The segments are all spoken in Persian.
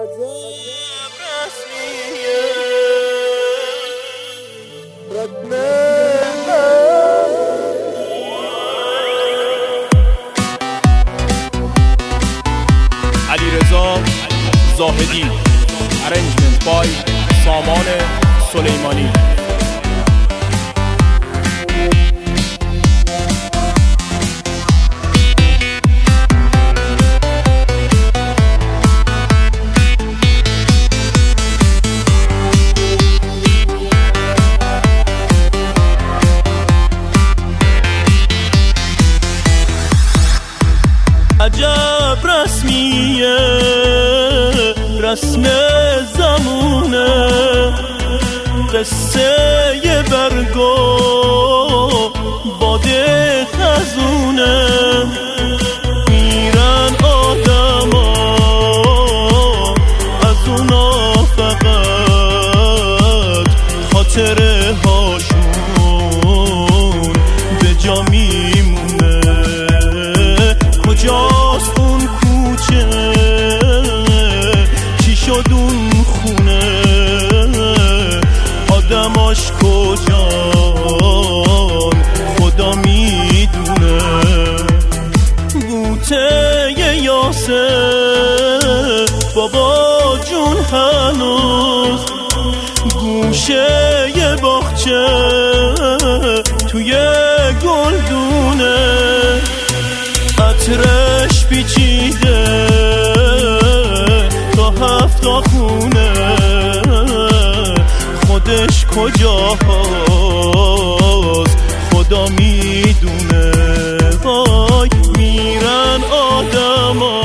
علیرضا زاهدی، ارنجمنت بای سامان سلیمانی. عجب رسمیه، رسم زمونه، قصه برگو باده خزونه. میرن آدما از اونا فقط خاطره هاشون به جا میمونه. کجاست اون کوچه، چی شد اون خونه، آدماش کجان خدا میدونه. بوته یاسر بابا جون هنوز گوشه باغچه توی گلدونه. عطرش پیچیده تا 7 خونه، خودش کجاست خدا میدونه. وای میرن آدما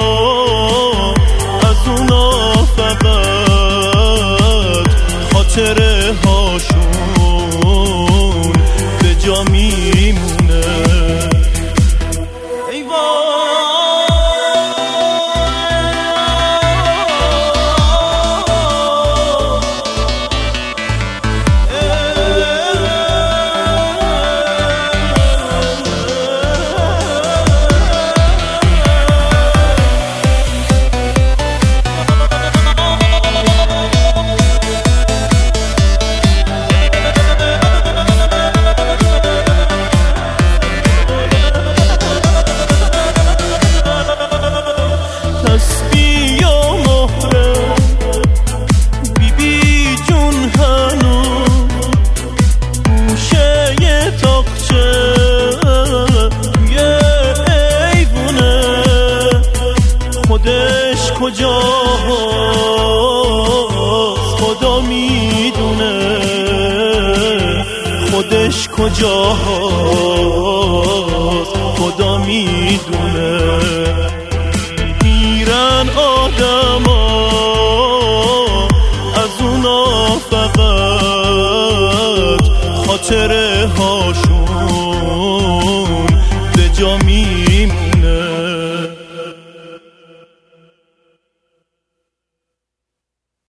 از اونا فقط خاطره هاشون به جا میمونه. خودش کجاست خدا میدونه، خودش کجاست خدا میدونه. میرن آدم